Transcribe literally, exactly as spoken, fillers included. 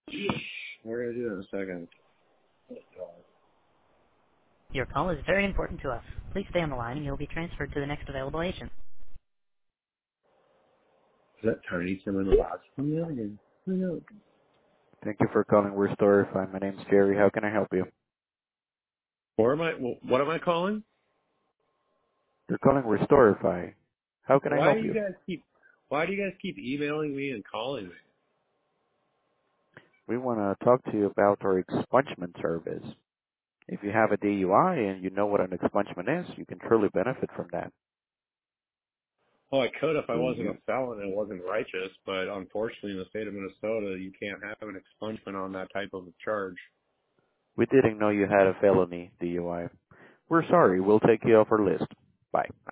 We're gonna do it in a second. Your call is very important to us. Please stay on the line and you'll be transferred to the next available agent. Is that Tony from in the box? Million. Million. Thank you for calling Restorify. My name's Jerry. How can I help you? Or am I? What am I calling? You're calling Restorify. How can I Why help do you you? guys keep? Why do you guys keep emailing me and calling me? We want to talk to you about our expungement service. If you have a D U I and you know what an expungement is, you can truly benefit from that. Well, I could if I We, wasn't you, a felon and wasn't righteous, but unfortunately, in the state of Minnesota, you can't have an expungement on that type of a charge. we didn't know you had a felony D U I. We're sorry. We'll take you off our list. Bye.